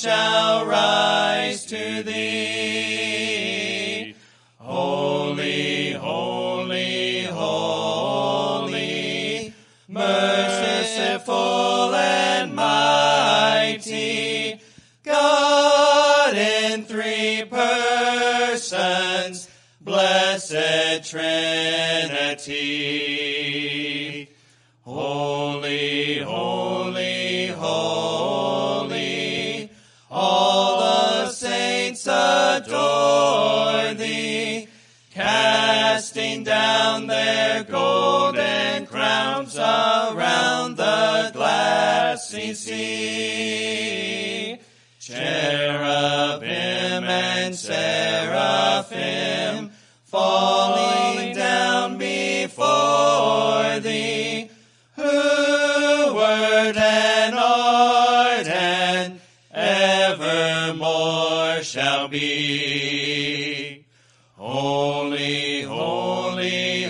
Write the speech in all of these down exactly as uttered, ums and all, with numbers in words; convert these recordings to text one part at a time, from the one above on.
shall rise to thee. Holy, holy, holy, merciful and mighty, God in three persons, blessed Trinity. Holy, holy, holy, all the saints adore thee, casting down their golden crowns around the glassy sea. Cherubim and seraphim, falling down before thee, who word and art and evermore shall be. Holy, holy,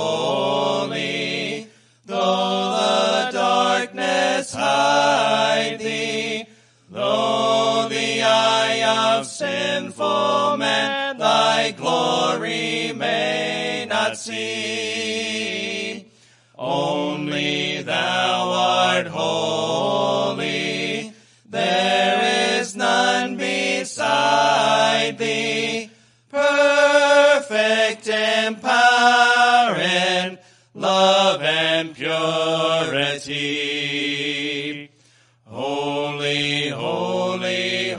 holy, though the darkness hide thee, though the eye of sinful man thy glory may not see, only thou art holy, there is none beside thee, perfect in power and love and purity. Holy, holy,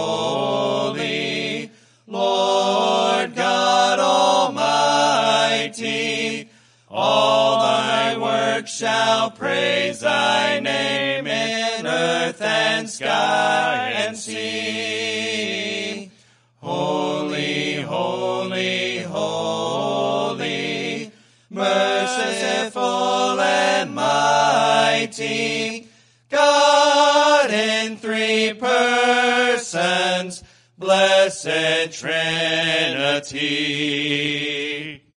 holy, Lord God Almighty, all thy works shall praise thy name in earth and sky and sea. Holy, holy, holy, merciful and mighty, God in three persons, blessed Trinity.